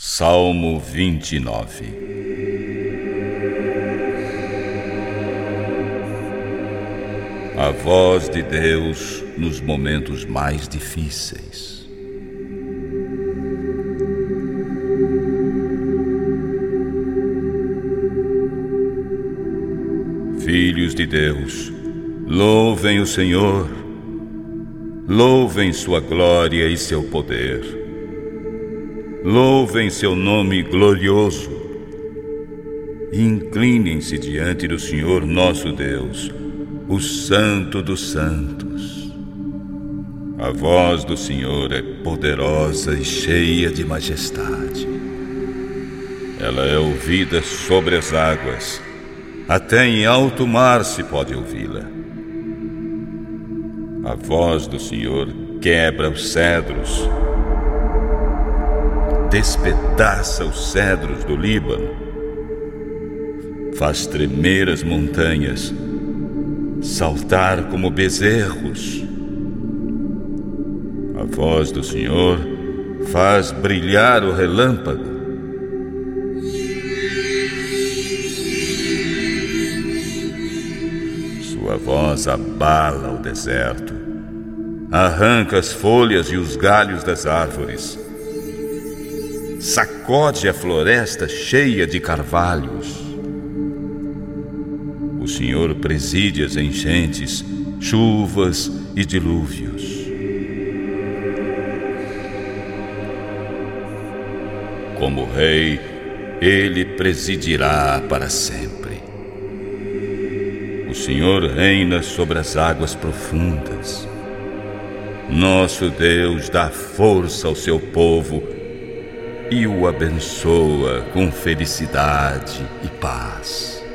Salmo 29. A voz de Deus nos momentos mais difíceis. Filhos de Deus, louvem o Senhor, louvem sua glória e seu poder. Louvem seu nome glorioso. Inclinem-se diante do Senhor nosso Deus, o Santo dos Santos. A voz do Senhor é poderosa e cheia de majestade. Ela é ouvida sobre as águas, até em alto mar se pode ouvi-la. A voz do Senhor quebra os cedros, despedaça os cedros do Líbano, faz tremer as montanhas, saltar como bezerros. A voz do Senhor faz brilhar o relâmpago. Sua voz abala o deserto, arranca as folhas e os galhos das árvores, sacode a floresta cheia de carvalhos. O Senhor preside as enchentes, chuvas e dilúvios. Como rei, ele presidirá para sempre. O Senhor reina sobre as águas profundas. Nosso Deus dá força ao seu povo e o abençoa com felicidade e paz.